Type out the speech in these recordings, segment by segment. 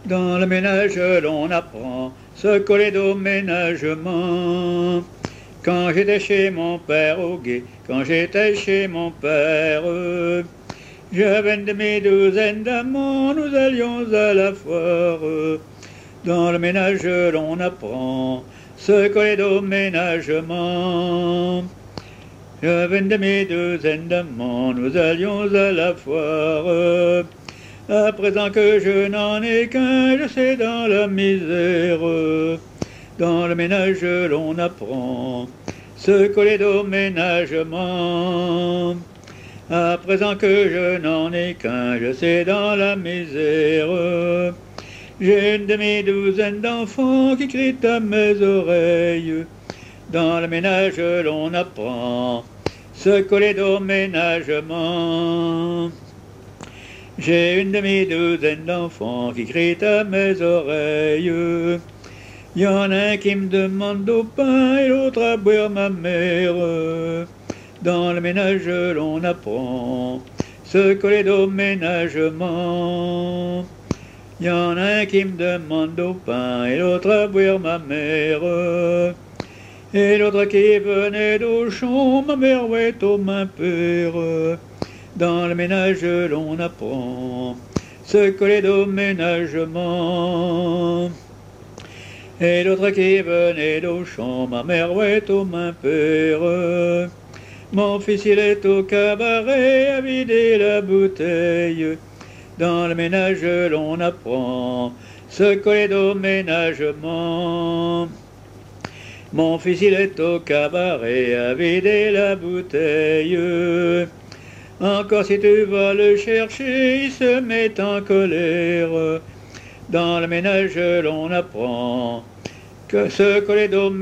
Dans le ménage, l'on apprend ce qu'est au ménagement. Quand j'étais chez mon père au gué, quand j'étais chez mon père, j'avais une demi-douzaine d'amants, nous allions à la foire. Dans le ménage, l'on apprend ce qu'est au ménagement. J'avais une demi-douzaine d'amants, nous allions à la foire. À présent que je n'en ai qu'un, je sais dans la misère. Dans le ménage, l'on apprend ce qu'est au ménagement. À présent que je n'en ai qu'un, je sais dans la misère. J'ai une demi-douzaine d'enfants qui crient à mes oreilles. Dans le ménage, l'on apprend ce qu'est au ménagement. J'ai une demi-douzaine d'enfants qui crient à mes oreilles. Y en a un qui me demande au pain et l'autre à boire ma mère. Dans le ménage, l'on apprend ce qu'est au ménagement. Y en a un qui me demande au pain et l'autre à boire ma mère. Et l'autre qui venait d'Auchan, ma mère ouait aux mains père. Dans le ménage, l'on apprend ce qu'est au ménagement. Et l'autre qui venait d'Auchan, ma mère ouait aux mains père. Mon fils, il est au cabaret à vider la bouteille. Dans le ménage, l'on apprend ce qu'est au ménagement. Mon fils, il est au cabaret à vider la bouteille. Encore si tu vas le chercher, il se met en colère. Dans le ménage, l'on apprend que ce qu'est au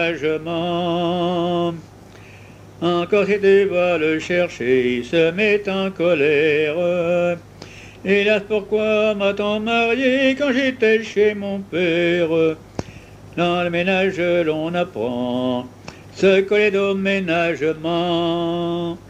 ménagement. Encore si tu vas le chercher, il se met en colère. Hélas, pourquoi m'a-t-on marié quand j'étais chez mon père? Dans le ménage, l'on apprend ce qu'est au ménagement.